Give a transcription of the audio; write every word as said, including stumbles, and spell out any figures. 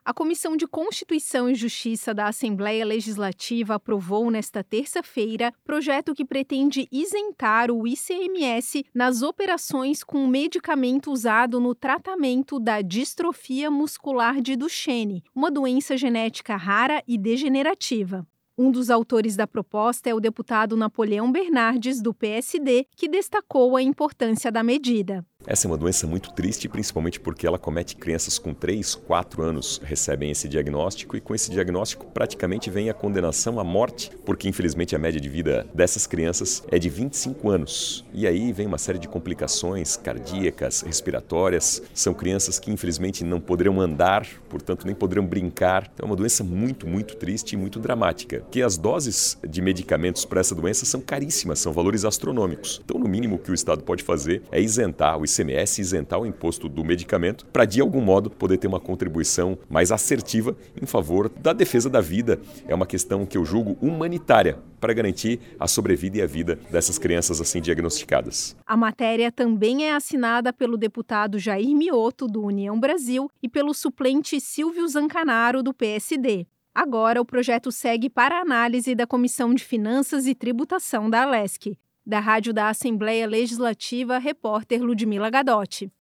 A Comissão de Constituição e Justiça da Assembleia Legislativa aprovou nesta terça-feira projeto que pretende isentar o I C M S nas operações com medicamento usado no tratamento da distrofia muscular de Duchenne, uma doença genética rara e degenerativa. Um dos autores da proposta é o deputado Napoleão Bernardes, do P S D, que destacou a importância da medida. Essa é uma doença muito triste, principalmente porque ela comete crianças com três, quatro anos, recebem esse diagnóstico e com esse diagnóstico praticamente vem a condenação à morte, porque infelizmente a média de vida dessas crianças é de vinte e cinco anos. E aí vem uma série de complicações cardíacas, respiratórias, são crianças que infelizmente não poderão andar, portanto nem poderão brincar. Então é uma doença muito, muito triste e muito dramática, porque as doses de medicamentos para essa doença são caríssimas, são valores astronômicos. Então no mínimo que o Estado pode fazer é isentar o I C M S, isentar o imposto do medicamento, para de algum modo poder ter uma contribuição mais assertiva em favor da defesa da vida. É uma questão que eu julgo humanitária para garantir a sobrevida e a vida dessas crianças assim diagnosticadas. A matéria também é assinada pelo deputado Jair Mioto, do União Brasil, e pelo suplente Silvio Zancanaro, do P S D. Agora o projeto segue para análise da Comissão de Finanças e Tributação da Alesc. Da Rádio da Assembleia Legislativa, repórter Ludmila Gadotti.